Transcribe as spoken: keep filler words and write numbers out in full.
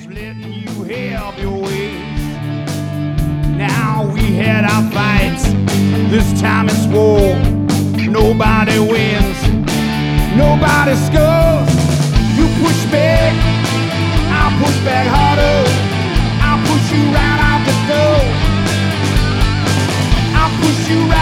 letting you have your ways. Now we had our fights, this time it's war. Nobody wins, nobody scores. You push back, I'll push back harder. I'll push you right out the door. I'll push you right